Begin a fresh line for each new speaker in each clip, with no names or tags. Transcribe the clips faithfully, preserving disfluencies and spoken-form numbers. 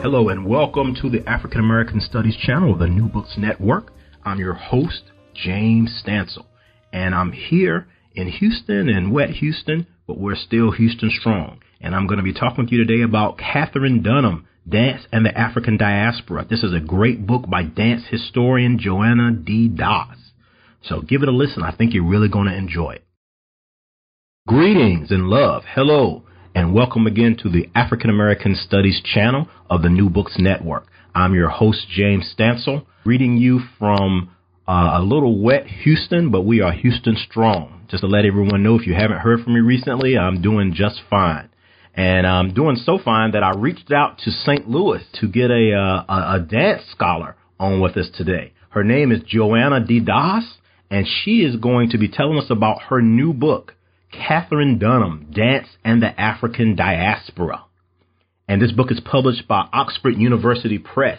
Hello and welcome to the African American Studies channel of the New Books Network. I'm your host, James Stansel, and I'm here in Houston and wet Houston, but we're still Houston strong. And I'm going to be talking with you today about Katherine Dunham, Dance and the African Diaspora. This is a great book by dance historian Joanna D. Doss. So give it a listen. I think you're really going to enjoy it. Greetings and love. Hello. And welcome again to the African American Studies channel of the New Books Network. I'm your host, James Stansel, reading you from uh, a little wet Houston, but we are Houston strong. Just to let everyone know, if you haven't heard from me recently, I'm doing just fine. And I'm doing so fine that I reached out to Saint Louis to get a, uh, a, a dance scholar on with us today. Her name is Joanna D. Doss, and she is going to be telling us about her new book, Katherine Dunham, Dance and the African Diaspora. And this book is published by Oxford University Press.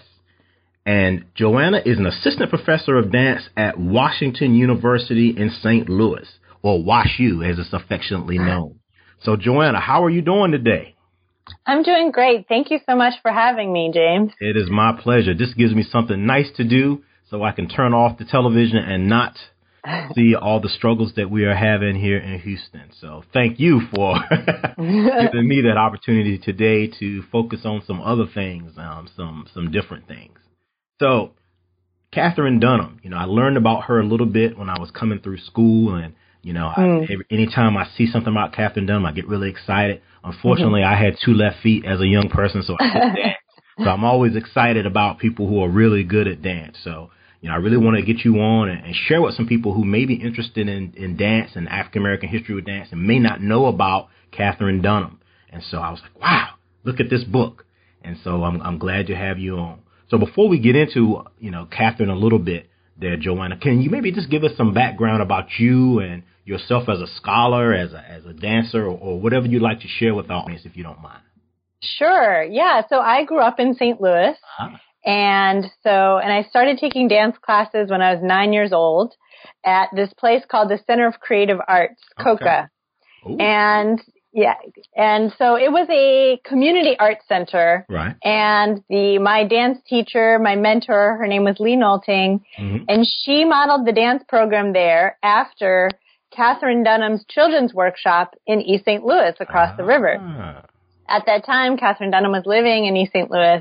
And Joanna is an assistant professor of dance at Washington University in Saint Louis, or WashU as it's affectionately known. So Joanna, how are you doing today?
I'm doing great. Thank you so much for having me, James.
It is my pleasure. This gives me something nice to do so I can turn off the television and not see all the struggles that we are having here in Houston. So thank you for giving me that opportunity today to focus on some other things, um, some some different things. So Katherine Dunham, you know, I learned about her a little bit when I was coming through school, and you know, mm. I, every, anytime I see something about Katherine Dunham, I get really excited. Unfortunately, mm-hmm. I had two left feet as a young person, so I couldn't dance. So I'm always excited about people who are really good at dance. So you know, I really want to get you on and, and share with some people who may be interested in, in dance and African American history with dance and may not know about Katherine Dunham. And so I was like, wow, look at this book. And so I'm, I'm glad to have you on. So before we get into, you know, Katherine a little bit there, Joanna, can you maybe just give us some background about you and yourself as a scholar, as a, as a dancer, or, or whatever you'd like to share with our audience, if you don't mind?
Sure. Yeah. So I grew up in Saint Louis. Uh-huh. And so, and I started taking dance classes when I was nine years old at this place called the Center of Creative Arts, COCA. Okay. And yeah, and so it was a community arts center.
Right.
And the, my dance teacher, my mentor, her name was Lee Nolting, mm-hmm. and she modeled the dance program there after Katherine Dunham's children's workshop in East Saint Louis across ah. the river. At that time, Katherine Dunham was living in East Saint Louis.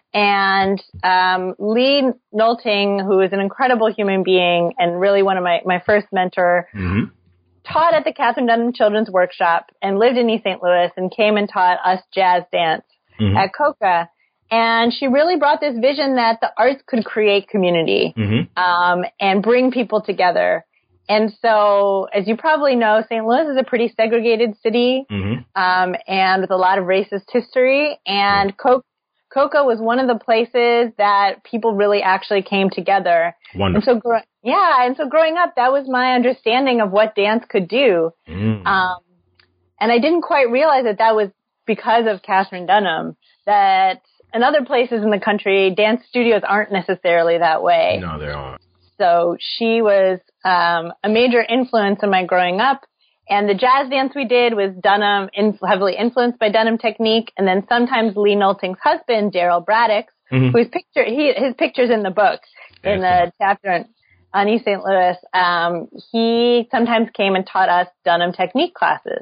And um, Lee Nolting, who is an incredible human being and really one of my, my first mentor, mm-hmm. taught at the Katherine Dunham Children's Workshop and lived in East Saint Louis and came and taught us jazz dance mm-hmm. at COCA. And she really brought this vision that the arts could create community mm-hmm. um, and bring people together. And so, as you probably know, Saint Louis is a pretty segregated city mm-hmm. um, and with a lot of racist history. And COCA COCA was one of the places that people really actually came together.
Wonderful.
And so, gro- yeah, and so growing up, that was my understanding of what dance could do. Mm. Um, and I didn't quite realize that that was because of Katherine Dunham, that in other places in the country, dance studios aren't necessarily that way.
No, they aren't.
So she was um, a major influence in my growing up. And the jazz dance we did was Dunham, in, heavily influenced by Dunham technique. And then sometimes Lee Nolting's husband, Daryl Braddock, mm-hmm. whose picture, he, his picture's in the book, in the chapter on, on East Saint Louis, um, he sometimes came and taught us Dunham technique classes.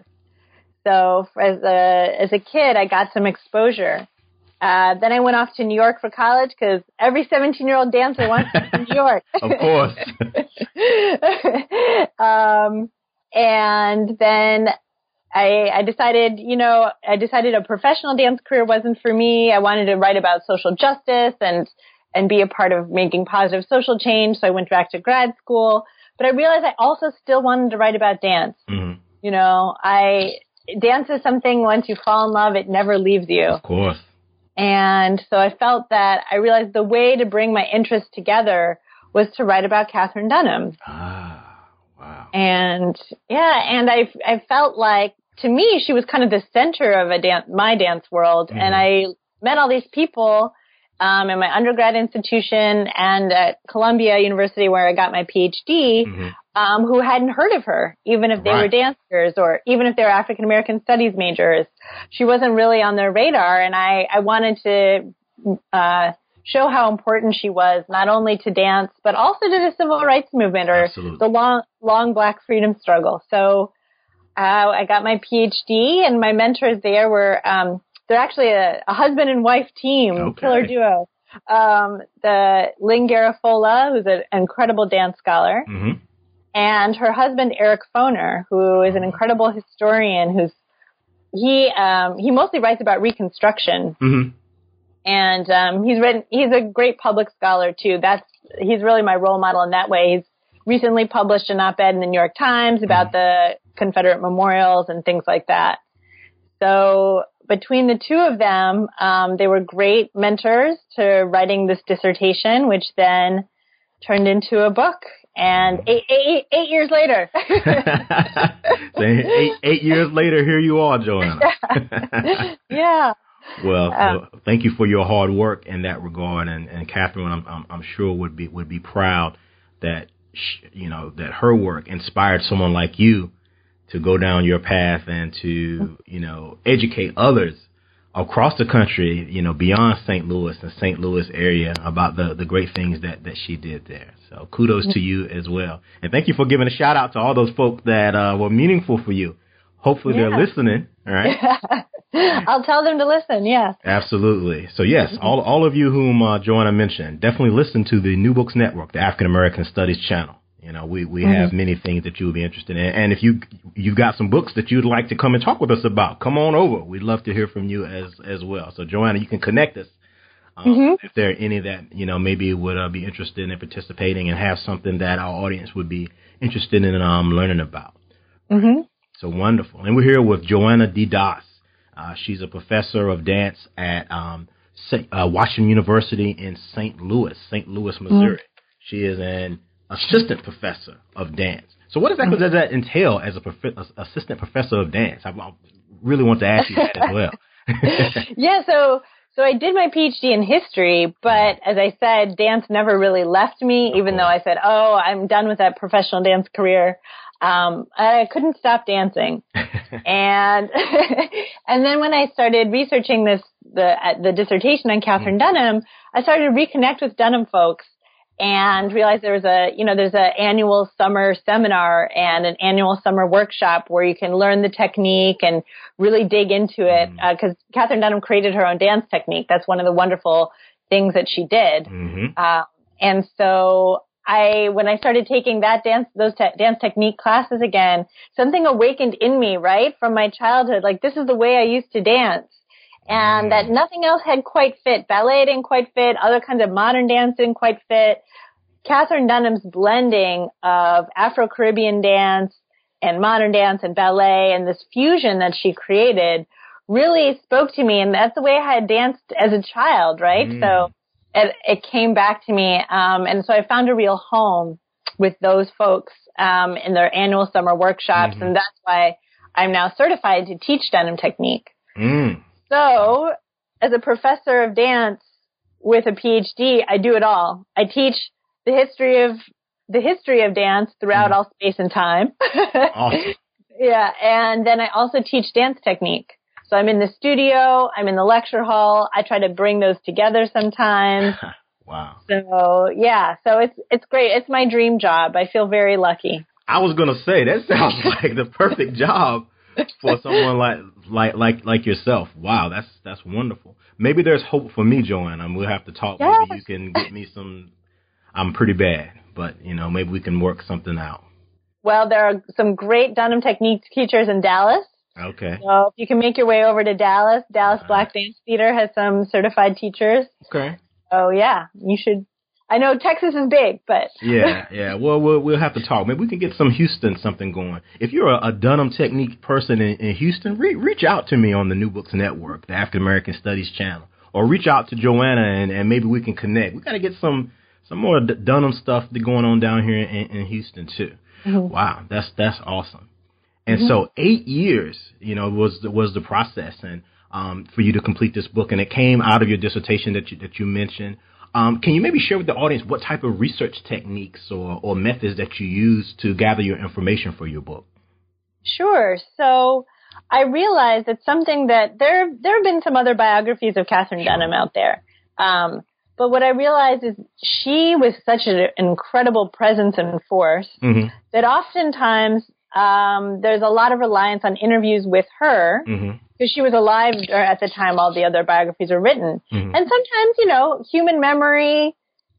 So as a, as a kid, I got some exposure. Uh, then I went off to New York for college because every seventeen-year-old dancer wants to go to New York.
Of course.
um, And then I, I decided, you know, I decided a professional dance career wasn't for me. I wanted to write about social justice and, and be a part of making positive social change. So I went back to grad school, but I realized I also still wanted to write about dance. Mm-hmm. You know, I, dance is something once you fall in love, it never leaves you.
Of course.
And so I felt that I realized the way to bring my interests together was to write about Katherine Dunham.
Ah. Wow.
And yeah, and I I felt like, to me, she was kind of the center of a dance, my dance world. Mm-hmm. And I met all these people um, in my undergrad institution and at Columbia University, where I got my P H D, mm-hmm. um, who hadn't heard of her, even if they right. were dancers or even if they were African American studies majors. She wasn't really on their radar, and I, I wanted to uh, show how important she was, not only to dance, but also to the civil rights movement or
Absolutely.
the long, long Black freedom struggle. So uh, I got my P H D, and my mentors there were, um, they're actually a, a husband and wife team,
Okay.
killer duo. Um, the Lynn Garafola, who's an incredible dance scholar,
Mm-hmm.
and her husband, Eric Foner, who is an incredible historian who's, he, um, he mostly writes about Reconstruction.
Mm-hmm.
And, um, he's written, he's a great public scholar too. That's, he's really my role model in that way. He's recently published an op-ed in the New York Times about the Confederate memorials and things like that. So between the two of them, um, they were great mentors to writing this dissertation, which then turned into a book. And eight, eight, eight years later.
So eight, eight years later, here you are, Joanna.
Yeah.
Well,
Um,
well, thank you for your hard work in that regard, and, and Catherine, I'm, I'm, I'm sure would be would be proud that sh you know that her work inspired someone like you to go down your path and to you know educate others across the country, you know, beyond Saint Louis and Saint Louis area about the the great things that that she did there. So kudos to you as well, and thank you for giving a shout out to all those folks that uh, were meaningful for you. Hopefully,
Yeah.
they're listening. All right.
I'll tell them to listen, yes.
Absolutely. So, yes, all all of you whom uh, Joanna mentioned, definitely listen to the New Books Network, the African American Studies channel. You know, we, we mm-hmm. have many things that you would be interested in. And if you, you've got some books that you'd like to come and talk with us about, come on over. We'd love to hear from you as as well. So, Joanna, you can connect us. Um, mm-hmm. If there are any that, you know, maybe would uh, be interested in participating and have something that our audience would be interested in um, learning about.
Mm-hmm.
So wonderful. And we're here with Joanna D. Doss. Uh, she's a professor of dance at um, Saint, uh, Washington University in Saint Louis, Saint Louis, Missouri. Mm-hmm. She is an assistant professor of dance. So what exactly mm-hmm. does that entail as a prof- assistant professor of dance? I, I really want to ask you that as well.
Yeah, so so I did my P H D in history, but as I said, dance never really left me, even though I said, oh, I'm done with that professional dance career. Um, I couldn't stop dancing. and, and then when I started researching this, the, the dissertation on Katherine mm-hmm. Dunham, I started to reconnect with Dunham folks and realized there was a, you know, there's an annual summer seminar and an annual summer workshop where you can learn the technique and really dig into it. Mm-hmm. Uh, cause Katherine Dunham created her own dance technique. That's one of the wonderful things that she did. Mm-hmm. Uh, and so, I, when I started taking that dance, those te- dance technique classes again, something awakened in me, right, from my childhood. Like, this is the way I used to dance. And that nothing else had quite fit. Ballet didn't quite fit. Other kinds of modern dance didn't quite fit. Katherine Dunham's blending of Afro-Caribbean dance and modern dance and ballet and this fusion that she created really spoke to me. And that's the way I had danced as a child, right? Mm. So It, it came back to me, um, and so I found a real home with those folks um, in their annual summer workshops, mm-hmm. and that's why I'm now certified to teach Dunham technique. Mm. So, as a professor of dance with a P H D, I do it all. I teach the history of the history of dance throughout mm. all space and time.
Awesome.
Yeah, and then I also teach dance technique. So I'm in the studio, I'm in the lecture hall. I try to bring those together sometimes.
Wow.
So yeah, so it's it's great. It's my dream job. I feel very lucky.
I was gonna say that sounds like the perfect job for someone like like like like yourself. Wow, that's that's wonderful. Maybe there's hope for me, Joanna. We'll have to talk. Yes. Maybe you can get me some. I'm pretty bad, but you know, maybe we can work something out.
Well, there are some great Dunham technique teachers in Dallas.
Okay.
So if you can make your way over to Dallas, Dallas uh, Black Dance Theater has some certified teachers.
Okay.
Oh yeah, you should. I know Texas is big, but
yeah, yeah. Well, we'll we'll have to talk. Maybe we can get some Houston something going. If you're a, a Dunham technique person in, in Houston, re- reach out to me on the New Books Network, the African American Studies channel, or reach out to Joanna and, and maybe we can connect. We got to get some some more D- Dunham stuff going on down here in, in Houston too. Mm-hmm. Wow, that's that's awesome. And mm-hmm. so eight years, you know, was the, was the process, and um, for you to complete this book, and it came out of your dissertation that you that you mentioned. Um, can you maybe share with the audience what type of research techniques or, or methods that you use to gather your information for your book?
Sure. So I realized that something that there there have been some other biographies of Katherine sure. Dunham out there, Um, but what I realized is she was such an incredible presence and force mm-hmm. that oftentimes um, there's a lot of reliance on interviews with her because mm-hmm. she was alive at the time all the other biographies were written. Mm-hmm. And sometimes, you know, human memory,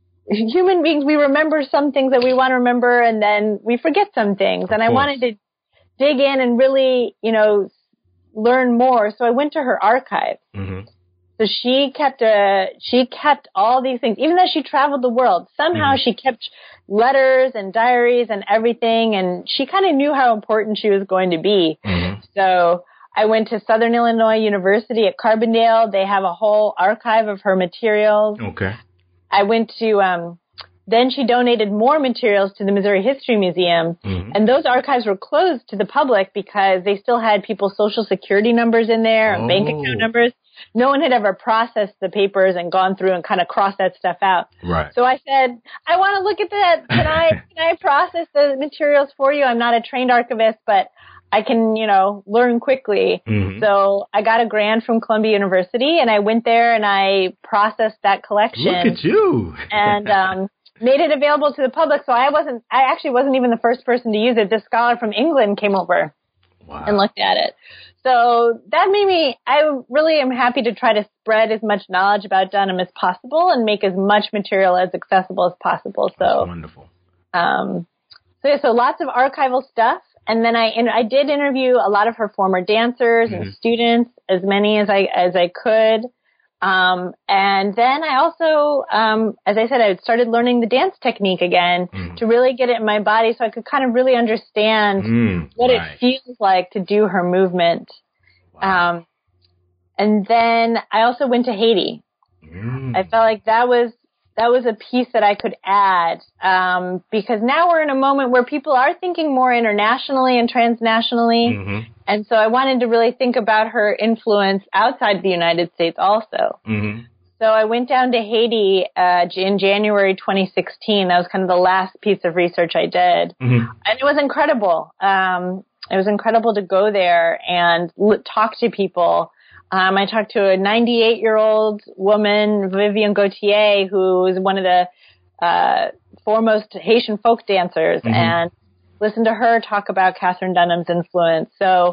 human beings, we remember some things that we want to remember and then we forget some things. Of and course. I wanted to dig in and really, you know, learn more. So I went to her archive. Mm-hmm. So she kept a, she kept all these things, even though she traveled the world. Somehow mm-hmm. she kept letters and diaries and everything, and she kind of knew how important she was going to be. Mm-hmm. So I went to Southern Illinois University at Carbondale. They have a whole archive of her materials.
Okay.
I went to, um, then she donated more materials to the Missouri History Museum, mm-hmm. and those archives were closed to the public because they still had people's social security numbers in there and oh. bank account numbers. No one had ever processed the papers and gone through and kind of crossed that stuff out.
Right.
So I said, I want to look at that. Can I, can I process the materials for you? I'm not a trained archivist, but I can, you know, learn quickly. Mm-hmm. So I got a grant from Columbia University and I went there and I processed that collection.
Look at you.
and, um, made it available to the public. So I wasn't, I actually wasn't even the first person to use it. This scholar from England came over wow. and looked at it. So that made me, I really am happy to try to spread as much knowledge about Dunham as possible and make as much material as accessible as possible. So
that's wonderful.
Um, so yeah, so lots of archival stuff. And then I, I did interview a lot of her former dancers mm-hmm. and students, as many as I, as I could. Um, and then I also, um, as I said, I started learning the dance technique again mm. to really get it in my body so I could kind of really understand mm, what right. it feels like to do her movement. Wow. Um, and then I also went to Haiti. Mm. I felt like that was, that was a piece that I could add, um, because now we're in a moment where people are thinking more internationally and transnationally. Mm-hmm. And so I wanted to really think about her influence outside the United States also. Mm-hmm. So I went down to Haiti uh, in January twenty sixteen. That was kind of the last piece of research I did. Mm-hmm. And it was incredible. Um, it was incredible to go there and l- talk to people. Um, I talked to a ninety-eight-year-old woman, Vivian Gauthier, who is one of the uh, foremost Haitian folk dancers, mm-hmm. and listened to her talk about Katherine Dunham's influence. So,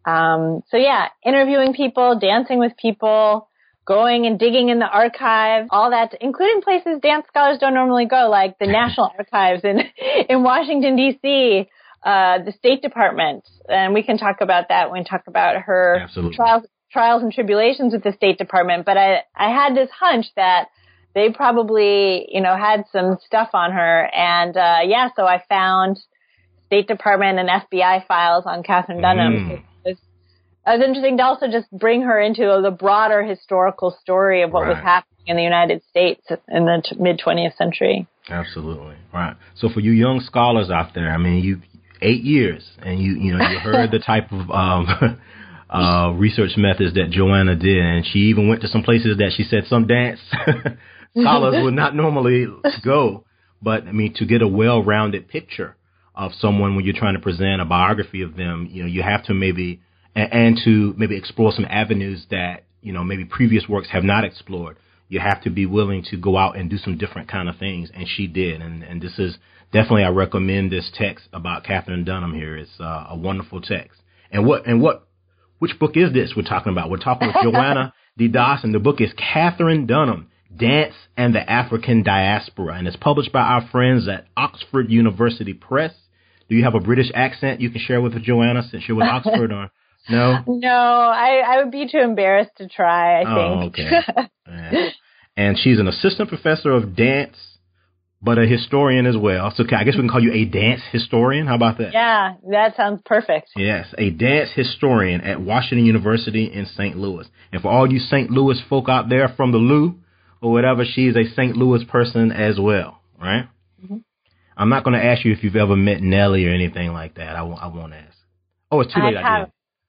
um, so yeah, interviewing people, dancing with people, going and digging in the archive, all that, including places dance scholars don't normally go, like the National Archives in in Washington, D C, uh, the State Department, and we can talk about that when we talk about her
Absolutely.
trials. trials and tribulations with the State Department, but I, I had this hunch that they probably, you know, had some stuff on her. And, uh, yeah, so I found State Department and F B I files on Katherine Dunham. Mm. It, was, it was interesting to also just bring her into the broader historical story of what right. was happening in the United States in the t- mid twentieth century.
Absolutely. Right. So for you young scholars out there, I mean, you, eight years and you, you know, you heard the type of, um, Uh, research methods that Joanna did, and she even went to some places that she said some dance scholars would not normally go. But I mean, to get a well-rounded picture of someone when you're trying to present a biography of them, you know, you have to maybe and, and to maybe explore some avenues that you know maybe previous works have not explored. You have to be willing to go out and do some different kind of things, and she did. And and this is definitely, I recommend this text about Katherine Dunham here. It's uh, a wonderful text. And what and what. Which book is this we're talking about? We're talking with Joanna D. Dawson. The book is Katherine Dunham, Dance and the African Diaspora, and it's published by our friends at Oxford University Press. Do you have a British accent you can share with Joanna since you're with Oxford, or no?
No, I, I would be too embarrassed to try, I
oh,
think.
okay. Yeah. And she's an assistant professor of dance, but a historian as well. So I guess we can call you a dance historian. How about that?
Yeah, that sounds perfect.
Yes, a dance historian at Washington University in Saint Louis. And for all you Saint Louis folk out there from the Lou or whatever, she's a Saint Louis person as well, right? Mm-hmm. I'm not going to ask you if you've ever met Nelly or anything like that. I won't, I won't ask. Oh, it's too late. I,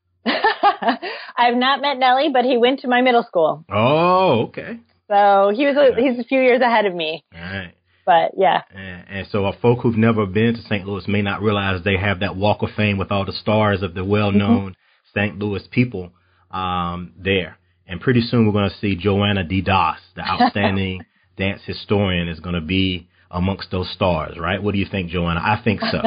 I did.
I've not met Nelly, but he went to my middle school.
Oh, okay.
So he was a, he's a few years ahead of me.
All right.
But, yeah.
And, and so uh, folk who've never been to Saint Louis may not realize they have that Walk of Fame with all the stars of the well-known mm-hmm. Saint Louis people um, there. And pretty soon we're going to see Joanna D. Doss, the outstanding dance historian, is going to be amongst those stars, right? What do you think, Joanna? I think so.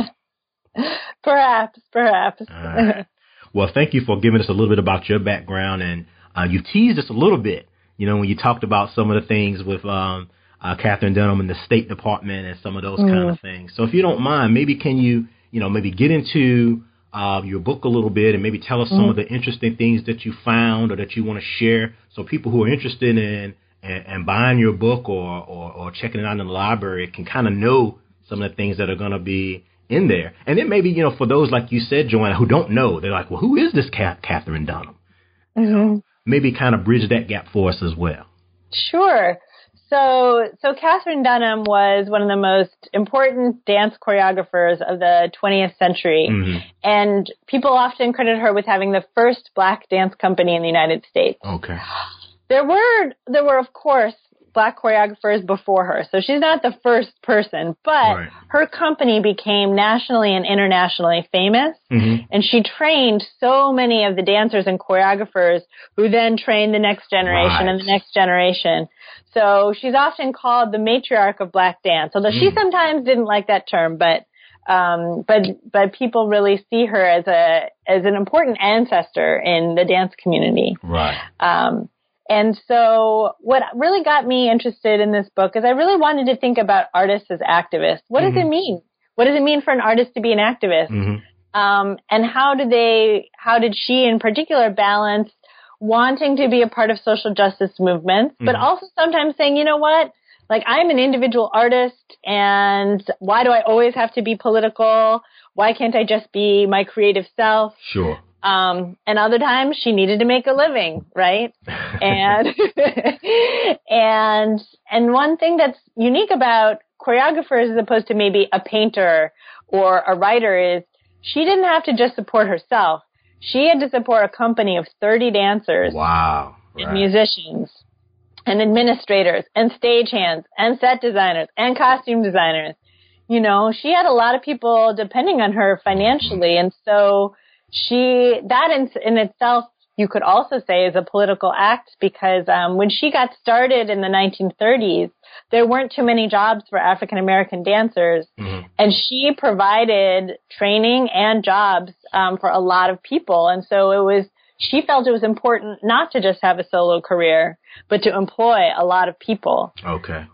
Perhaps, perhaps.
All right. Well, thank you for giving us a little bit about your background. And uh, you teased us a little bit, you know, when you talked about some of the things with um, uh, Katherine Dunham and the State Department and some of those mm. kind of things. So if you don't mind, maybe can you, you know, maybe get into uh, your book a little bit and maybe tell us mm. some of the interesting things that you found or that you want to share so people who are interested in and, and buying your book or, or, or checking it out in the library can kind of know some of the things that are going to be in there. And then maybe, you know, for those, like you said, Joanna, who don't know, they're like, well, who is this Katherine Dunham? Mm-hmm. You know, maybe kind of bridge that gap for us as well.
Sure. So, so Katherine Dunham was one of the most important dance choreographers of the twentieth century. Mm-hmm. And people often credit her with having the first black dance company in the United States.
Okay.
There were, there were, of course, black choreographers before her. So she's not the first person, but right. her company became nationally and internationally famous. Mm-hmm. And she trained so many of the dancers and choreographers who then trained the next generation right. and the next generation. So she's often called the matriarch of black dance, although mm. she sometimes didn't like that term, but um, but but people really see her as a as an important ancestor in the dance community.
Right.
Um, And so what really got me interested in this book is I really wanted to think about artists as activists. What mm-hmm. does it mean? What does it mean for an artist to be an activist? Mm-hmm. Um, and how did they, how did she in particular balance wanting to be a part of social justice movements, mm-hmm. but also sometimes saying, you know what, like I'm an individual artist and why do I always have to be political? Why can't I just be my creative self?
Sure.
Um, and other times she needed to make a living, right? And, and, and one thing that's unique about choreographers as opposed to maybe a painter or a writer is she didn't have to just support herself. She had to support a company of thirty dancers.
Wow.
And right. musicians and administrators and stagehands and set designers and costume designers. You know, she had a lot of people depending on her financially. And so She, that in, in itself, you could also say is a political act because um, when she got started in the nineteen thirties, there weren't too many jobs for African American dancers. Mm-hmm. And she provided training and jobs um, for a lot of people. And so it was, she felt it was important not to just have a solo career, but to employ a lot of people.
Okay.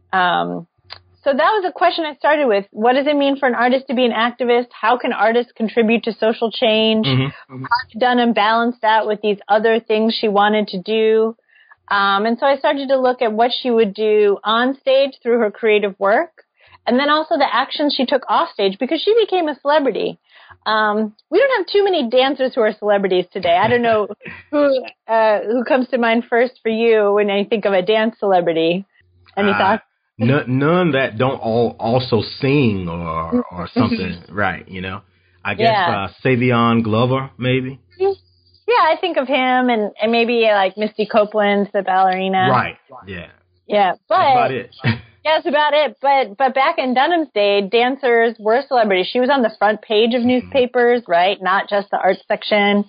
Um, So that was a question I started with. What does it mean for an artist to be an activist? How can artists contribute to social change? Mm-hmm. How did Dunham balance that with these other things she wanted to do? Um, and so I started to look at what she would do on stage through her creative work, and then also the actions she took off stage because she became a celebrity. Um, we don't have too many dancers who are celebrities today. I don't know who uh, who comes to mind first for you when you think of a dance celebrity. Any uh, thoughts?
None, none that don't all also sing or or something, right? You know, I guess yeah. uh, Savion Glover, maybe.
Yeah, I think of him and, and maybe like Misty Copeland, the ballerina.
Right. Yeah.
Yeah, but
that's about it.
Yeah, that's about it. But but back in Dunham's day, dancers were celebrities. She was on the front page of newspapers, right? Not just the arts section.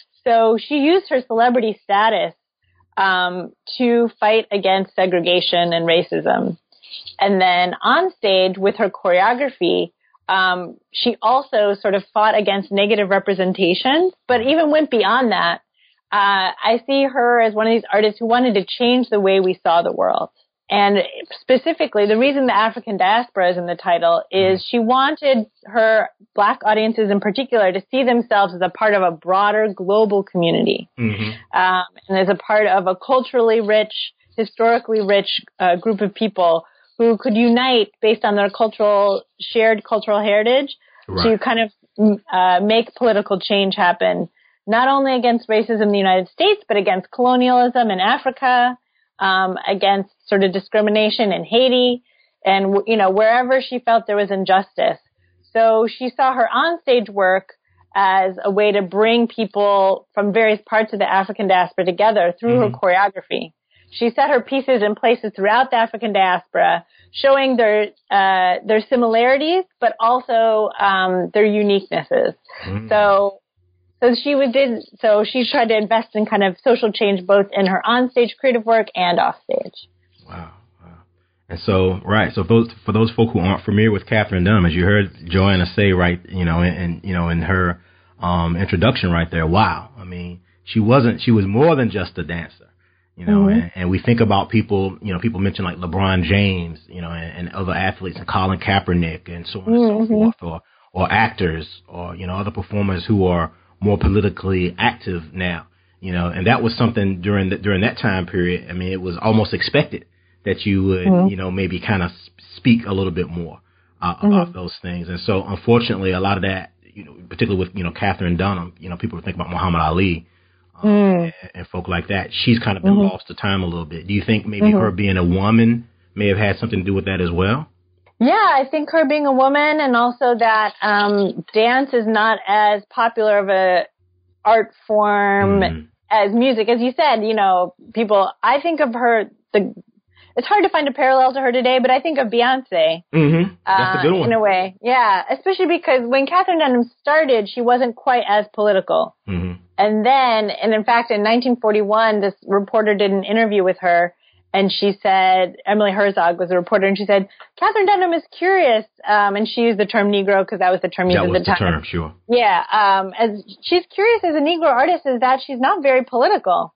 So she used her celebrity status um, to fight against segregation and racism. And then on stage with her choreography, um, she also sort of fought against negative representation, but even went beyond that. Uh, I see her as one of these artists who wanted to change the way we saw the world. And specifically, the reason the African diaspora is in the title is she wanted her Black audiences in particular to see themselves as a part of a broader global community, mm-hmm. um, and as a part of a culturally rich, historically rich uh, group of people who could unite based on their cultural, shared cultural heritage right. to kind of uh, make political change happen, not only against racism in the United States, but against colonialism in Africa, um, against sort of discrimination in Haiti, and, you know, wherever she felt there was injustice. So she saw her onstage work as a way to bring people from various parts of the African diaspora together through mm-hmm. her choreography. She set her pieces in places throughout the African diaspora, showing their uh, their similarities, but also um, their uniquenesses. Mm. So, So she would did so she tried to invest in kind of social change both in her onstage creative work and offstage.
Wow. Wow. And so, right. So those, for those folk who aren't familiar with Katherine Dunham, as you heard Joanna say, right, you know, and, you know, in her um, introduction right there, wow. I mean, she wasn't, she was more than just a dancer, you know, mm-hmm. and, and we think about people, you know, people mention like LeBron James, you know, and, and other athletes and Colin Kaepernick and so on mm-hmm. and so forth, or, or actors or, you know, other performers who are more politically active now, you know, and that was something during the, during that time period. I mean, it was almost expected that you would, mm-hmm. you know, maybe kind of speak a little bit more uh, mm-hmm. about those things. And so, unfortunately, a lot of that, you know, particularly with, you know, Katherine Dunham, you know, people think about Muhammad Ali um, mm. and, and folk like that. She's kind of been mm-hmm. lost to time a little bit. Do you think maybe mm-hmm. her being a woman may have had something to do with that as well?
Yeah, I think her being a woman, and also that um, dance is not as popular of a art form mm. as music. As you said, you know, people, I think of her, the, it's hard to find a parallel to her today, but I think of Beyonce.
Mm-hmm. That's
uh,
a good one.
In a way. Yeah, especially because when Katherine Dunham started, she wasn't quite as political.
Mm-hmm.
And then, and in fact, in nineteen forty-one, this reporter did an interview with her, and she said, Emily Herzog was a reporter, and she said, Katherine Dunham is curious, um, and she used the term Negro because that was the term used at the time.
That was the term, sure.
Yeah, um, as she's curious as a Negro artist is that she's not very political.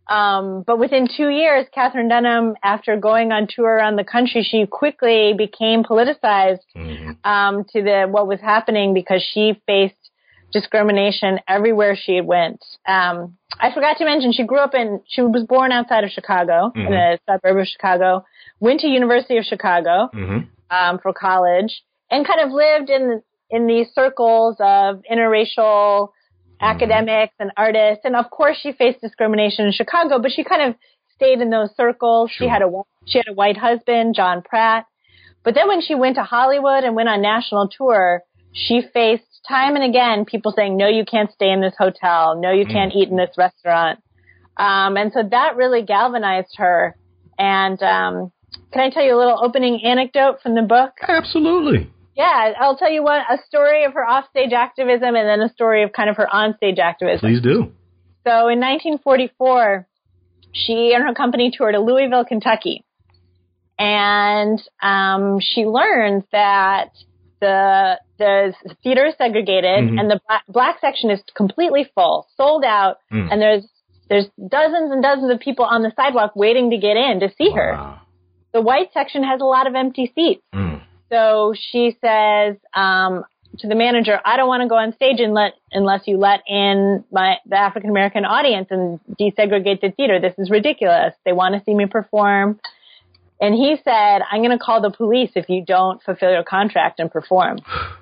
Um, but within two years, Katherine Dunham, after going on tour around the country, she quickly became politicized mm-hmm. um, to the what was happening because she faced discrimination everywhere she went. Um, I forgot to mention she grew up in, she was born outside of Chicago, mm-hmm. in a suburb of Chicago, went to University of Chicago
mm-hmm.
um, for college, and kind of lived in in these circles of interracial mm-hmm. academics and artists. And of course she faced discrimination in Chicago, but she kind of stayed in those circles. Sure. She had a she had a white husband, John Pratt. But then when she went to Hollywood and went on national tour, she faced time and again people saying, no, you can't stay in this hotel. No, you can't mm. eat in this restaurant. Um, and so that really galvanized her. And um, can I tell you a little opening anecdote from the book?
Absolutely.
Yeah, I'll tell you one, a story of her offstage activism and then a story of kind of her onstage activism.
Please do.
So in nineteen forty-four, she and her company toured to Louisville, Kentucky. And um, she learned that the the theater is segregated mm-hmm. and the black, black section is completely full, sold out, mm. and there's there's dozens and dozens of people on the sidewalk waiting to get in to see her.
Wow.
The white section has a lot of empty seats.
Mm.
So she says um, to the manager, I don't want to go on stage and let, unless you let in my the African American audience and desegregate the theater. This is ridiculous. They want to see me perform. And he said, I'm going to call the police if you don't fulfill your contract and perform.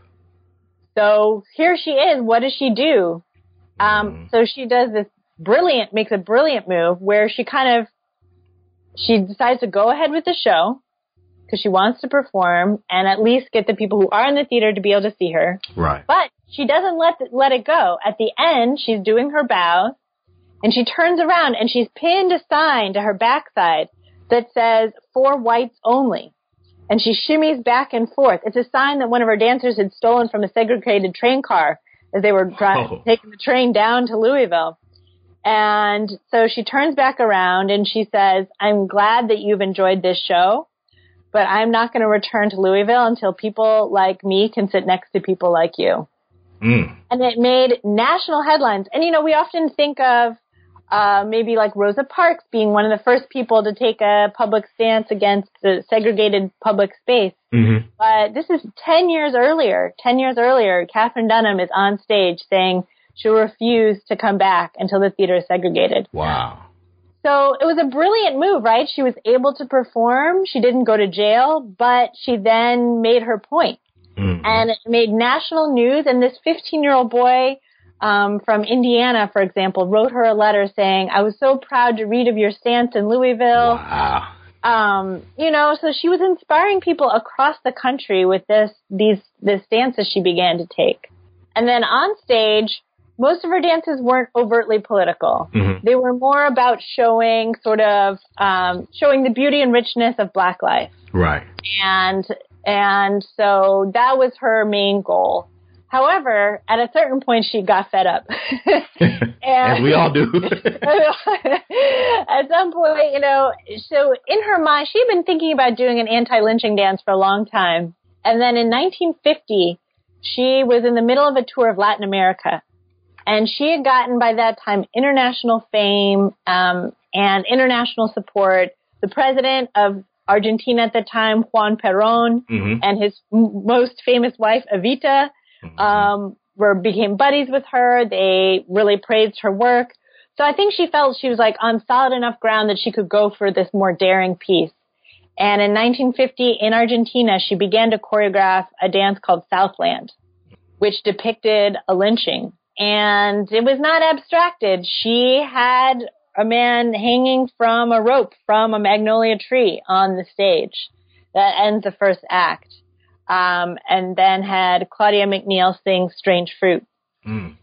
So here she is. What does she do? Um, mm. So she does this brilliant, makes a brilliant move where she kind of, she decides to go ahead with the show because she wants to perform and at least get the people who are in the theater to be able to see her.
Right.
But she doesn't let the, let it go. At the end, she's doing her bows and she turns around and she's pinned a sign to her backside that says, for whites only. And she shimmies back and forth. It's a sign that one of her dancers had stolen from a segregated train car as they were dri- oh. taking the train down to Louisville. And so she turns back around and she says, I'm glad that you've enjoyed this show, but I'm not going to return to Louisville until people like me can sit next to people like you.
Mm.
And it made national headlines. And, you know, we often think of Uh, maybe like Rosa Parks being one of the first people to take a public stance against the segregated public space.
Mm-hmm.
But this is ten years earlier. ten years earlier, Katherine Dunham is on stage saying she'll refuse to come back until the theater is segregated.
Wow.
So it was a brilliant move, right? She was able to perform. She didn't go to jail, but she then made her point.
Mm-hmm.
And it made national news. And this fifteen-year-old boy Um, from Indiana, for example, wrote her a letter saying, I was so proud to read of your stance in Louisville.
Wow.
Um, you know, so she was inspiring people across the country with this, these, this dances she began to take. And then on stage, most of her dances weren't overtly political.
Mm-hmm.
They were more about showing sort of, um, showing the beauty and richness of Black life.
Right.
And, and so that was her main goal. However, at a certain point, she got fed up. and,
As we all do.
At some point, you know, so in her mind, she'd been thinking about doing an anti-lynching dance for a long time. And then in nineteen fifty, she was in the middle of a tour of Latin America. And she had gotten, by that time, international fame um, and international support. The president of Argentina at the time, Juan Perón, mm-hmm. and his m- most famous wife, Evita, mm-hmm. um, were became buddies with her. They really praised her work. So I think she felt she was like on solid enough ground that she could go for this more daring piece. And in nineteen fifty, in Argentina, she began to choreograph a dance called Southland, which depicted a lynching. And it was not abstracted. She had a man hanging from a rope from a magnolia tree on the stage. That ends the first act. Um, and then had Claudia McNeil sing Strange Fruit. Mm.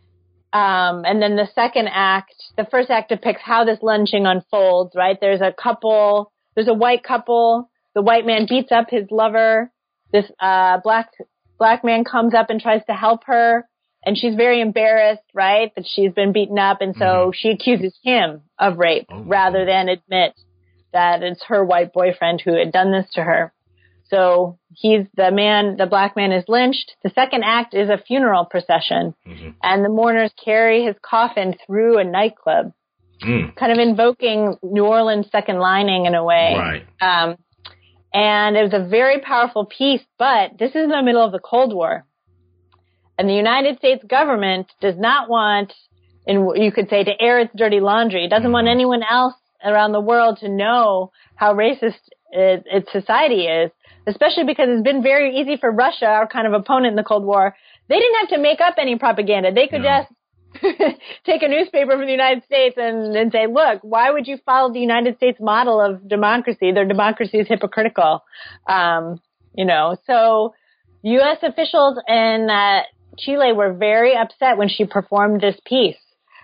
Um, and then the second act, the first act depicts how this lynching unfolds, right? There's a couple, there's a white couple. The white man beats up his lover. This uh, black black man comes up and tries to help her. And she's very embarrassed, right, that she's been beaten up. And so mm-hmm. she accuses him of rape oh, rather than admit that it's her white boyfriend who had done this to her. So he's the man, the black man is lynched. The second act is a funeral procession. Mm-hmm. And the mourners carry his coffin through a nightclub, mm. kind of invoking New Orleans' second lining in a way.
Right.
Um, and it was a very powerful piece, but this is in the middle of the Cold War. And the United States government does not want, and you could say, to air its dirty laundry. It doesn't mm-hmm. want anyone else around the world to know how racist it, its society is, especially because it's been very easy for Russia, our kind of opponent in the Cold War. They didn't have to make up any propaganda. They could no. just take a newspaper from the United States and, and say, look, why would you follow the United States model of democracy? Their democracy is hypocritical. Um, you know, so U S officials in uh, Chile were very upset when she performed this piece,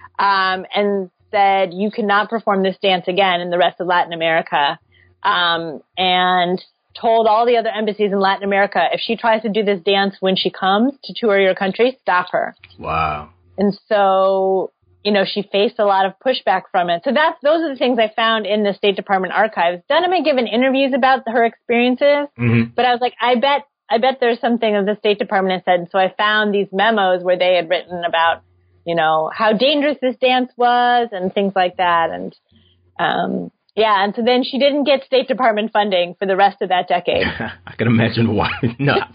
um, and said, you cannot perform this dance again in the rest of Latin America, um, and told all the other embassies in Latin America, if she tries to do this dance when she comes to tour your country, stop her.
Wow.
And so, you know, she faced a lot of pushback from it. So that's, those are the things I found in the State Department archives. Dunham had given interviews about her experiences, mm-hmm. but I was like, I bet I bet there's something that the State Department has said. So I found these memos where they had written about, you know, how dangerous this dance was and things like that. And, um, yeah. And so then she didn't get State Department funding for the rest of that decade.
I can imagine why not.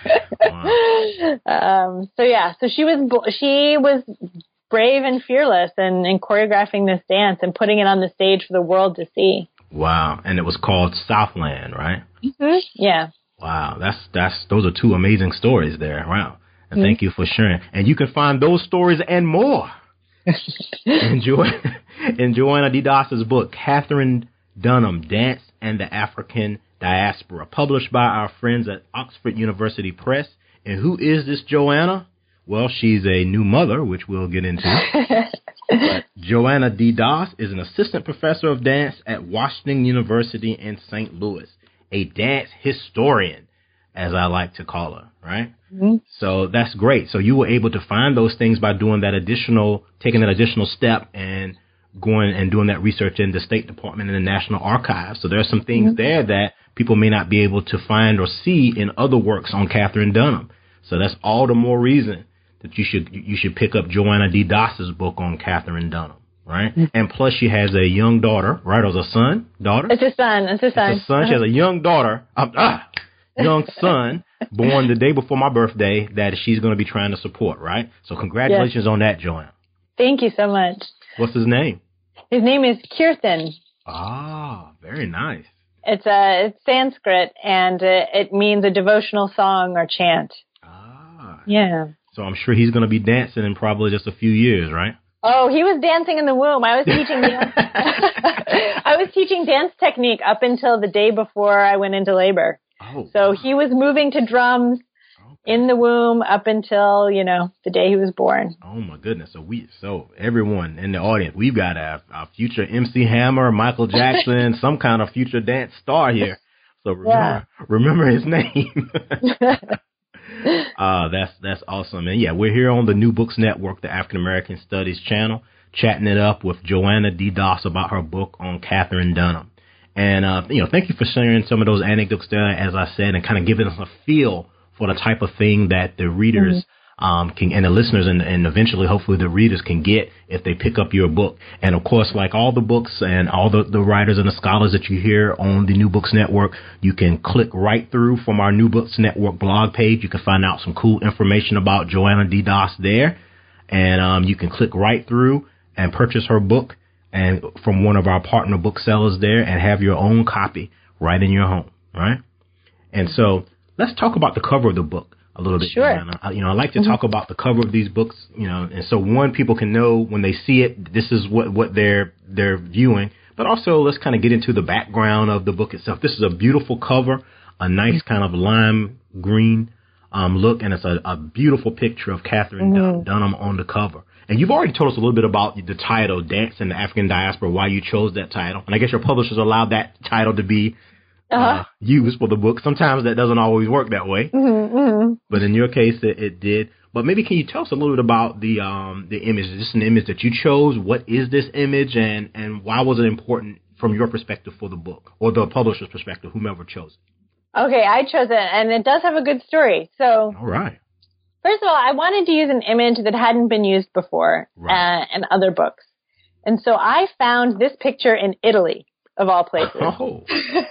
Wow.
Um, so yeah, so she was, she was brave and fearless in, in choreographing this dance and putting it on the stage for the world to see.
Wow. And it was called Southland, right?
Mm-hmm. Yeah.
Wow, that's that's those are two amazing stories there. Wow, and mm-hmm. thank you for sharing. And you can find those stories and more in, jo- in Joanna D. Das's book, Katherine Dunham, Dance and the African Diaspora, published by our friends at Oxford University Press. And who is this Joanna? Well, she's a new mother, which we'll get into. But Joanna D. Das is an assistant professor of dance at Washington University in Saint Louis. A dance historian, as I like to call her, right? Mm-hmm. So that's great. So you were able to find those things by doing that additional, taking that additional step and going and doing that research in the State Department and the National Archives. So there are some things mm-hmm. there that people may not be able to find or see in other works on Katherine Dunham. So that's all the more reason that you should you should pick up Joanna D. Das's book on Katherine Dunham. Right? Mm-hmm. And plus she has a young daughter, right? Or was a son, daughter?
It's a son. It's a son.
It's a son. She has a young daughter, um, ah, young son, born the day before my birthday that she's going to be trying to support, right? So congratulations yes. on that, Joanna.
Thank you so much.
What's his name?
His name is Kirtan.
Ah, very nice.
It's a it's Sanskrit, and uh, it means a devotional song or chant.
Ah.
Yeah.
So I'm sure he's going to be dancing in probably just a few years, right?
Oh, he was dancing in the womb. I was teaching dance. I was teaching dance technique up until the day before I went into labor. Oh, so wow. He was moving to drums okay. in the womb up until, you know, the day he was born.
Oh my goodness. So we, so everyone in the audience, we've got our, our future M C Hammer, Michael Jackson, some kind of future dance star here. So remember, yeah. remember his name. Uh, that's that's awesome. And yeah, we're here on the New Books Network, the African American Studies channel, chatting it up with Joanna D. Doss about her book on Katherine Dunham. And, uh, you know, thank you for sharing some of those anecdotes there, as I said, and kind of giving us a feel for the type of thing that the readers mm-hmm. Um, can, and the listeners and, and eventually, hopefully, the readers can get if they pick up your book. And, of course, like all the books and all the, the writers and the scholars that you hear on the New Books Network, you can click right through from our New Books Network blog page. You can find out some cool information about Joanna D. Doss there. And um, you can click right through and purchase her book and from one of our partner booksellers there and have your own copy right in your home, right? And so let's talk about the cover of the book a little bit.
Sure.
I, you know, I like to mm-hmm. talk about the cover of these books, you know, and so one, people can know when they see it, this is what, what they're, they're viewing, but also let's kind of get into the background of the book itself. This is a beautiful cover, a nice kind of lime green um, look, and it's a, a beautiful picture of Katherine mm-hmm. Dunham on the cover. And you've already told us a little bit about the title, Dance in the African Diaspora, why you chose that title. And I guess your publishers allowed that title to be Uh-huh. Uh, used for the book. Sometimes that doesn't always work that way,
mm-hmm, mm-hmm.
but in your case, it, it did. But maybe can you tell us a little bit about the um the image? Is this an image that you chose? What is this image, and and why was it important from your perspective for the book, or the publisher's perspective, whomever chose it?
Okay, I chose it, and it does have a good story. So,
all right.
First of all, I wanted to use an image that hadn't been used before right. uh, in other books, and so I found this picture in Italy. Of all places.
Oh.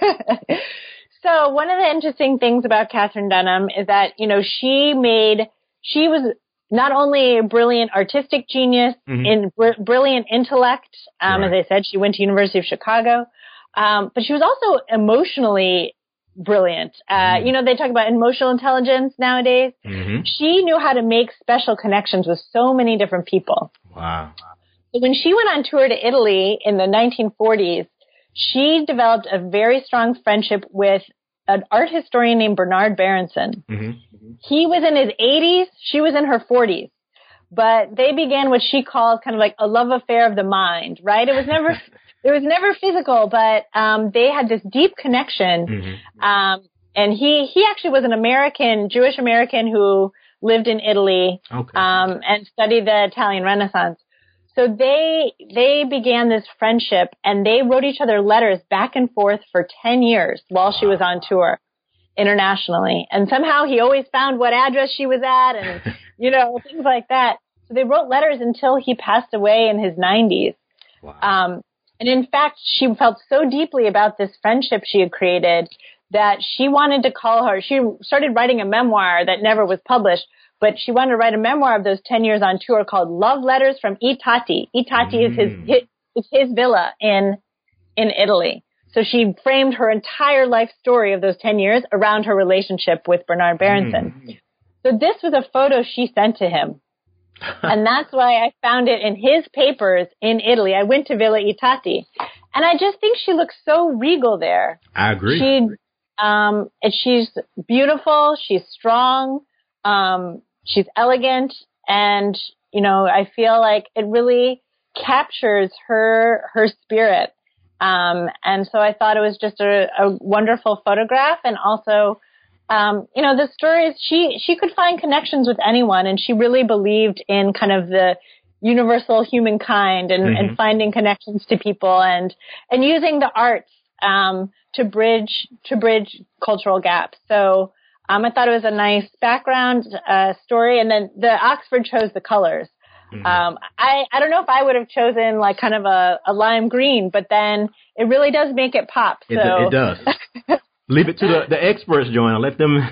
So one of the interesting things about Katherine Dunham is that, you know, she made, she was not only a brilliant artistic genius, mm-hmm. in br- brilliant intellect. Um, right. As I said, she went to University of Chicago. Um, but she was also emotionally brilliant. Uh, mm-hmm. You know, they talk about emotional intelligence nowadays.
Mm-hmm.
She knew how to make special connections with so many different people.
Wow.
So when she went on tour to Italy in the nineteen forties, she developed a very strong friendship with an art historian named Bernard Berenson.
Mm-hmm.
He was in his eighties. She was in her forties. But they began what she calls kind of like a love affair of the mind, right? It was never, it was never physical, but um, they had this deep connection.
Mm-hmm.
Um, and he, he actually was an American, Jewish American who lived in Italy
okay.
um, and studied the Italian Renaissance. So they, they began this friendship, and they wrote each other letters back and forth for ten years while she was on tour internationally. And somehow he always found what address she was at and, you know, things like that. So they wrote letters until he passed away in his nineties.
Wow.
Um, and in fact, she felt so deeply about this friendship she had created that she wanted to call her, she started writing a memoir that never was published. But she wanted to write a memoir of those ten years on tour called Love Letters from I Tatti. I Tatti mm. is his, his, is his villa in, in Italy. So she framed her entire life story of those ten years around her relationship with Bernard Berenson. Mm. So this was a photo she sent to him. And that's why I found it in his papers in Italy. I went to Villa I Tatti. And I just think she looks so regal there.
I agree.
She, um, and she's beautiful. She's strong. Um, She's elegant, and, you know, I feel like it really captures her, her spirit. Um, and so I thought it was just a, a wonderful photograph. And also, um, you know, the story is she, she could find connections with anyone, and she really believed in kind of the universal humankind and, mm-hmm. and finding connections to people and, and using the arts, um, to bridge, to bridge cultural gaps. So, Um, I thought it was a nice background uh, story, and then the Oxford chose the colors. Mm-hmm. Um, I, I don't know if I would have chosen like kind of a, a lime green, but then it really does make it pop. So.
It, it does. Leave it to the, the experts, Joanna. Let them.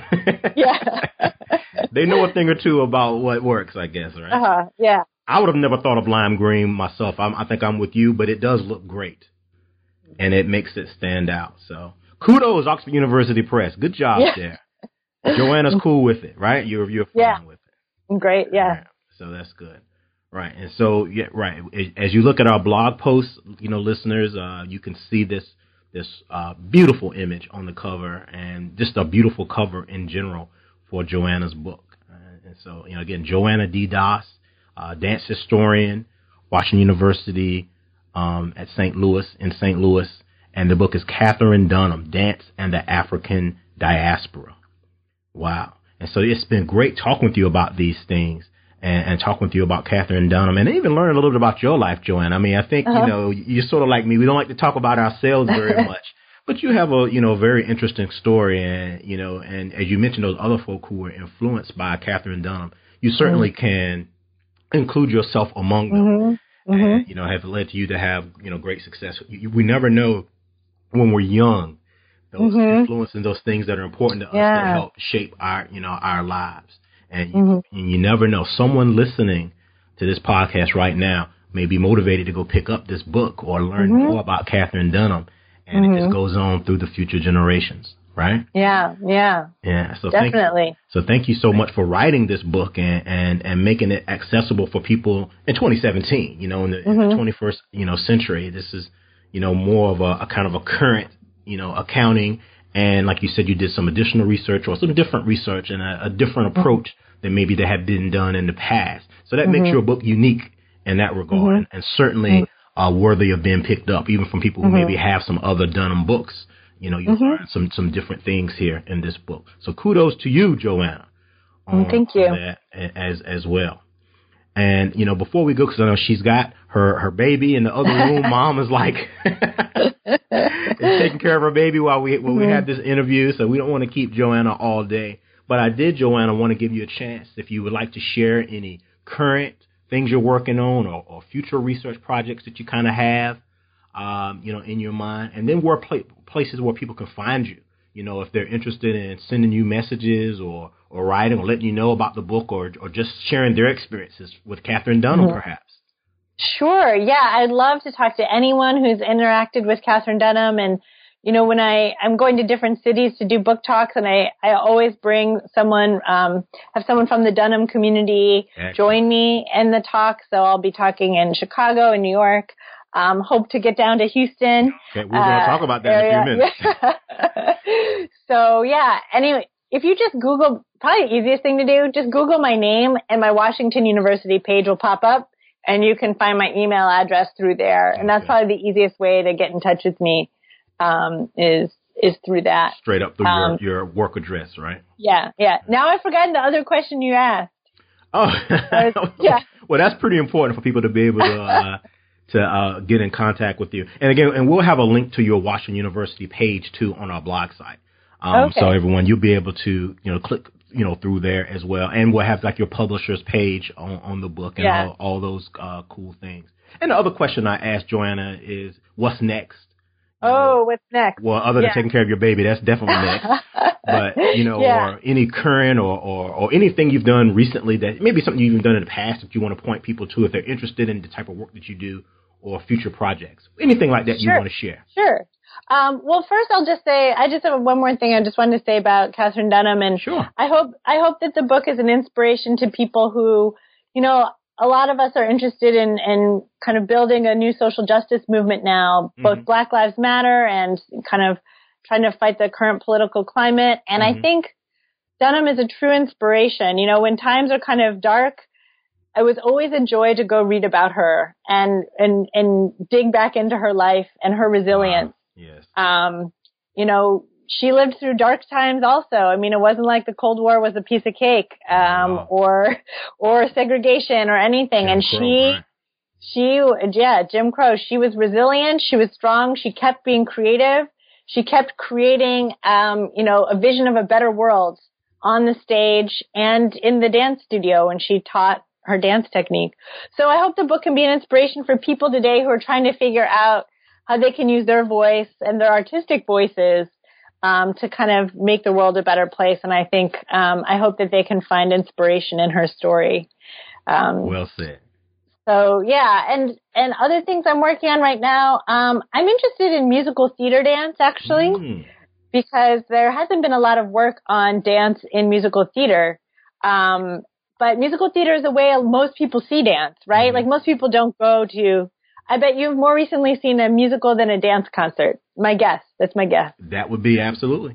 Yeah.
They know a thing or two about what works, I guess, right?
Uh-huh. Yeah.
I would have never thought of lime green myself. I'm, I think I'm with you, but it does look great, and it makes it stand out. So kudos, Oxford University Press. Good job yeah. there. Joanna's cool with it, right? You're you're fine
yeah.
with it.
Great, yeah.
Right. So that's good, right? And so yeah, right. As you look at our blog posts, you know, listeners, uh, you can see this this uh, beautiful image on the cover, and just a beautiful cover in general for Joanna's book. Uh, and so, you know, again, Joanna D. Doss, uh, dance historian, Washington University um, at Saint Louis in Saint Louis, and the book is Katherine Dunham, Dance and the African Diaspora. Wow. And so it's been great talking with you about these things and, and talking with you about Katherine Dunham and even learning a little bit about your life, Joanna. I mean, I think, uh-huh. you know, you're sort of like me. We don't like to talk about ourselves very much. But you have a, you know, very interesting story, and, you know, and as you mentioned, those other folk who were influenced by Katherine Dunham, you certainly mm-hmm. can include yourself among them, mm-hmm. and, mm-hmm. you know, have led to you to have, you know, great success. You, we never know when we're young, those mm-hmm. influences and those things that are important to us yeah. that help shape our, you know, our lives. And you, mm-hmm. and you never know. Someone listening to this podcast right now may be motivated to go pick up this book or learn mm-hmm. more about Katherine Dunham. And mm-hmm. it just goes on through the future generations, right?
Yeah, yeah.
Yeah, so
definitely.
Thank, so thank you so much for writing this book and, and, and making it accessible for people in twenty seventeen, you know, in the, mm-hmm. in the twenty-first, you know, century. This is, you know, more of a, a kind of a current, you know, accounting. And like you said, you did some additional research or some different research and a, a different approach mm-hmm. than maybe that had been done in the past. So that mm-hmm. makes your book unique in that regard, mm-hmm. and, and certainly mm-hmm. Uh, worthy of being picked up, even from people who mm-hmm. maybe have some other Dunham books. You know, you'll mm-hmm. find some, some different things here in this book. So kudos to you, Joanna.
Um, Thank you.
That as as well. And, you know, before we go, because I know she's got her, her baby in the other room. Mom is like is taking care of her baby while we while mm-hmm. we have this interview. So we don't want to keep Joanna all day. But I did, Joanna, want to give you a chance if you would like to share any current things you're working on or, or future research projects that you kind of have, um, you know, in your mind. And then where pla- places where people can find you, you know, if they're interested in sending you messages or, or writing or letting you know about the book or, or just sharing their experiences with Katherine Dunham, mm-hmm. perhaps.
Sure. Yeah. I'd love to talk to anyone who's interacted with Katherine Dunham. And, you know, when I, I'm going to different cities to do book talks, and I, I always bring someone, um, have someone from the Dunham community Excellent. Join me in the talk. So I'll be talking in Chicago and New York. Um, hope to get down to Houston.
Okay, we're going to uh, talk about that area. in a few
minutes. So, yeah. Anyway, if you just Google, probably the easiest thing to do, just Google my name and my Washington University page will pop up, and you can find my email address through there. Okay. And that's probably the easiest way to get in touch with me. Um, is, is through that.
Straight up through um, your, your work address, right?
Yeah, yeah. Now I've forgotten the other question you asked.
Oh, yeah. Well, that's pretty important for people to be able to, uh, to, uh, get in contact with you. And again, and we'll have a link to your Washington University page too on our blog site. Um, okay. So everyone, you'll be able to, you know, click, you know, through there as well. And we'll have like your publisher's page on, on the book and yeah. all, all those, uh, cool things. And the other question I asked Joanna is, what's next?
You know, oh, what's next?
Well, other than yeah. taking care of your baby, that's definitely next. But, you know, yeah. or any current or, or, or anything you've done recently that maybe something you've done in the past that you want to point people to if they're interested in the type of work that you do or future projects. Anything like that sure. you want to share.
Sure. Um, well, first I'll just say, I just have one more thing I just wanted to say about Katherine Dunham. And
sure.
I hope, I hope that the book is an inspiration to people who, you know, a lot of us are interested in, in kind of building a new social justice movement now, both mm-hmm. Black Lives Matter and kind of trying to fight the current political climate. And mm-hmm. I think Dunham is a true inspiration. You know, when times are kind of dark, it was always a joy to go read about her and, and, and dig back into her life and her resilience.
Wow. Yes.
Um, you know, she lived through dark times also. I mean, it wasn't like the Cold War was a piece of cake, um, wow. or, or segregation or anything. Jim and Crow, she, right? she, yeah, Jim Crow, she was resilient. She was strong. She kept being creative. She kept creating, um, you know, a vision of a better world on the stage and in the dance studio when she taught her dance technique. So I hope the book can be an inspiration for people today who are trying to figure out how they can use their voice and their artistic voices Um, to kind of make the world a better place. And I think, um, I hope that they can find inspiration in her story. Um,
well said.
So yeah. And, and other things I'm working on right now, um, I'm interested in musical theater dance actually, mm. because there hasn't been a lot of work on dance in musical theater. Um, but musical theater is a way most people see dance, right? Mm. Like most people don't go to, I bet you've more recently seen a musical than a dance concert. My guess. That's my guess.
That would be absolutely.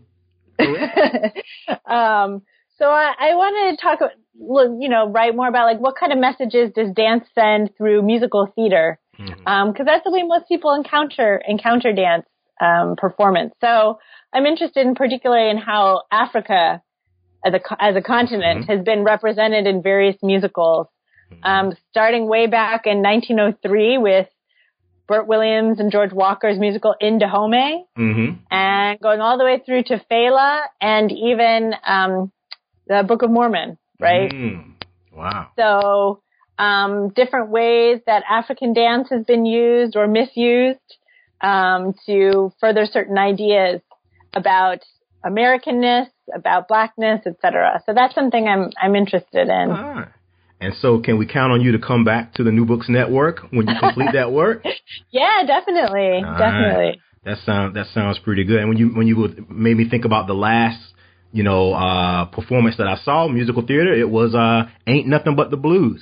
um, so I, I wanted to talk, you know, write more about like what kind of messages does dance send through musical theater? Mm-hmm. Um, cause that's the way most people encounter, encounter dance, um, performance. So I'm interested in particularly in how Africa, as a, as a continent, mm-hmm. has been represented in various musicals, mm-hmm. um, starting way back in nineteen oh three with Burt Williams and George Walker's musical In Dahomey, mm-hmm. and going all the way through to Fela and even um, the Book of Mormon, right?
Mm. Wow.
So um, different ways that African dance has been used or misused um, to further certain ideas about Americanness, about blackness, et cetera. So that's something I'm I'm interested in.
Ah. And so can we count on you to come back to the New Books Network when you complete that work?
Yeah, definitely. All definitely.
Right. That sounds that sounds pretty good. And when you when you would made me think about the last, you know, uh, performance that I saw, musical theater, it was uh, Ain't Nothing But the Blues.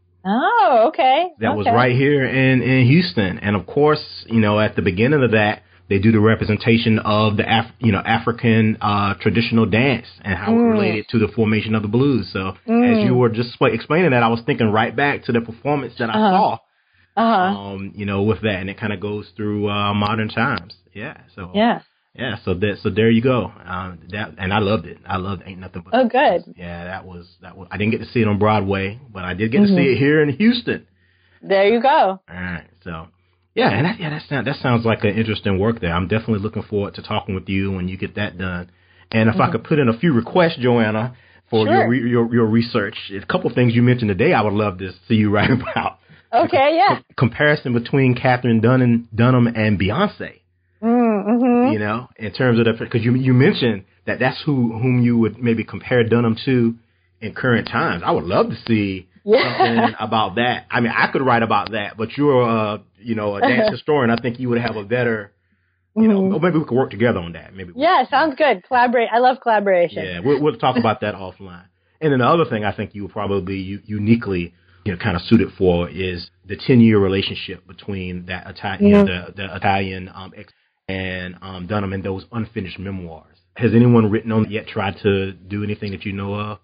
Oh, okay.
That
okay.
was right here in, in Houston. And of course, you know, at the beginning of that, they do the representation of the Af- you know African uh, traditional dance and how mm. it related to the formation of the blues. So mm. as you were just explaining that, I was thinking right back to the performance that I uh-huh. saw. Uh-huh. Um, you know, with that, and it kind of goes through uh, modern times. Yeah. So
yeah.
Yeah. So that so there you go. Um, that and I loved it. I loved Ain't Nothing But.
Oh, good.
Yeah, that was that was. I didn't get to see it on Broadway, but I did get mm-hmm. to see it here in Houston.
There you go.
All right. So. Yeah, and that, yeah, that sounds that sounds like an interesting work there. I'm definitely looking forward to talking with you when you get that done. And if mm-hmm. I could put in a few requests, Joanna, for
sure.
your, your your research, a couple of things you mentioned today, I would love to see you write about.
Okay, yeah.
Com- comparison between Katherine Dunham, Dunham and Beyonce.
Mm-hmm.
You know, in terms of the because you you mentioned that that's who whom you would maybe compare Dunham to in current times. I would love to see. Yeah. Something about that. I mean, I could write about that, but you're a, you know, a dance historian. I think you would have a better, you know, mm-hmm. maybe we could work together on that. Maybe.
Yeah, sounds good. Collaborate. I love collaboration.
Yeah, we'll, we'll talk about that offline. And then the other thing I think you would probably u- uniquely, you know, kind of suited for is the ten-year relationship between that Italian, mm-hmm. you know, the, the Italian um, ex and um, Dunham and those unfinished memoirs. Has anyone written on it yet? Tried to do anything that you know of?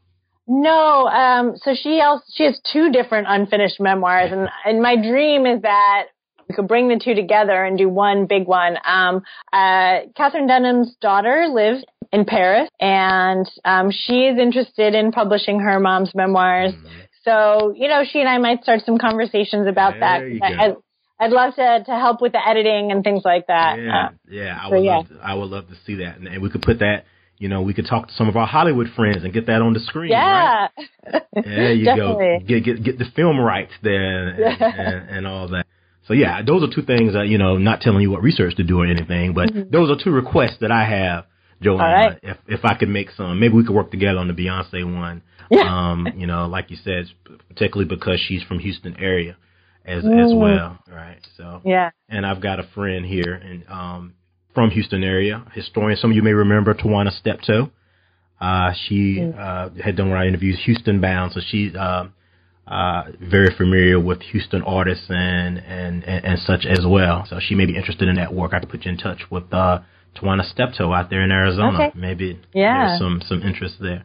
No, um, so she also, she has two different unfinished memoirs, and, and my dream is that we could bring the two together and do one big one. Um, uh, Katherine Dunham's daughter lives in Paris, and um, she is interested in publishing her mom's memoirs. Mm-hmm. So, you know, she and I might start some conversations about
there
that. I'd, I'd love to, to help with the editing and things like that.
Yeah, uh, yeah, I would, so, yeah. Love to, I would love to see that, and, and we could put that. You know, we could talk to some of our Hollywood friends and get that on the screen.
Yeah.
Right? There you
Definitely.
go. Get get get the film rights there and, and, and all that. So, yeah, those are two things that, you know, not telling you what research to do or anything, but mm-hmm. those are two requests that I have, Joanna.
Right.
If if I could make some, maybe we could work together on the Beyonce one.
Yeah.
Um, you know, like you said, particularly because she's from Houston area as mm. as well. Right. So,
yeah.
And I've got a friend here and, um, from Houston area, historian. Some of you may remember Tawana Steptoe. Uh, she uh, had done one of our interviews, Houston Bound, so she's uh, uh, very familiar with Houston artists and, and, and, and such as well. So she may be interested in that work. I could put you in touch with uh, Tawana Steptoe out there in Arizona.
Okay.
Maybe
yeah.
there's some, some interest there.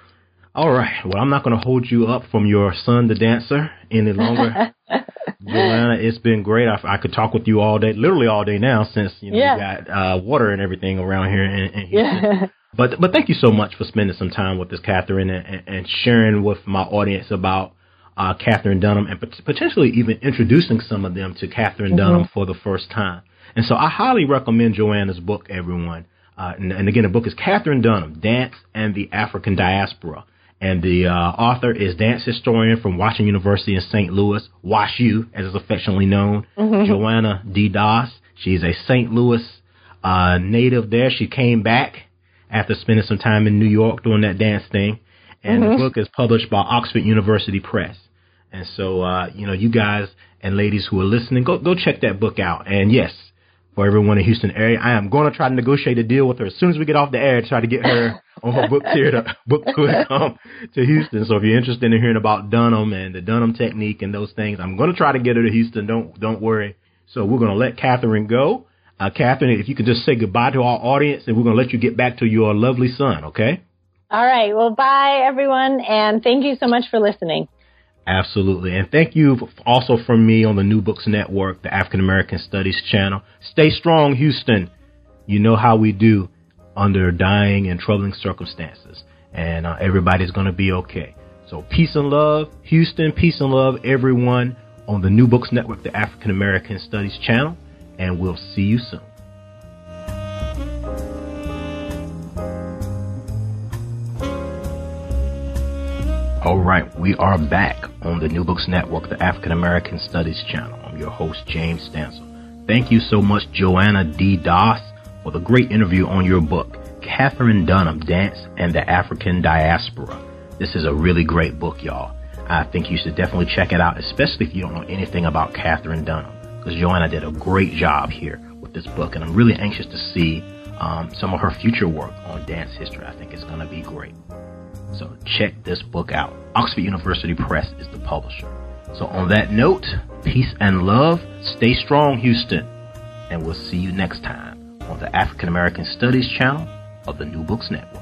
All right. Well, I'm not going to hold you up from your son, the dancer, any longer. Joanna, it's been great. I, I could talk with you all day, literally all day now, since you know
yeah.
we got uh, water and everything around here in, in Houston.
Yeah.
But but thank you so much for spending some time with us, Katherine, and, and sharing with my audience about uh, Katherine Dunham and pot- potentially even introducing some of them to Katherine mm-hmm. Dunham for the first time. And so I highly recommend Joanna's book, everyone. Uh, and, and again, the book is Katherine Dunham, Dance and the African Diaspora. And the uh, author is dance historian from Washington University in Saint Louis, WashU, as it's affectionately known, mm-hmm. Joanna D. Doss. She's a Saint Louis uh, native there. She came back after spending some time in New York doing that dance thing. And mm-hmm. the book is published by Oxford University Press. And so, uh, you know, you guys and ladies who are listening, go go check that book out. And yes, for everyone in the Houston area, I am going to try to negotiate a deal with her as soon as we get off the air to try to get her on her book tour to book tour to come to Houston. So if you're interested in hearing about Dunham and the Dunham technique and those things, I'm going to try to get her to Houston. Don't don't worry. So we're going to let Katherine go. Uh, Katherine, if you could just say goodbye to our audience, and we're going to let you get back to your lovely son, okay?
All right. Well, bye, everyone, and thank you so much for listening.
Absolutely. And thank you also from me on the New Books Network, the African American Studies channel. Stay strong, Houston. You know how we do under dying and troubling circumstances. and uh, everybody's going to be okay. So peace and love, Houston. Peace and love, everyone, on the New Books Network, the African American Studies channel, and we'll see you soon. All right, we are back on the New Books Network, the African American Studies channel. I'm your host, James Stansel. Thank you so much, Joanna D. Doss, for the great interview on your book, Katherine Dunham, Dance and the African Diaspora. This is a really great book, y'all. I think you should definitely check it out, especially if you don't know anything about Katherine Dunham, because Joanna did a great job here with this book, and I'm really anxious to see um, some of her future work on dance history. I think it's going to be great. So check this book out. Oxford University Press is the publisher. So on that note, peace and love. Stay strong, Houston. And we'll see you next time on the African American Studies channel of the New Books Network.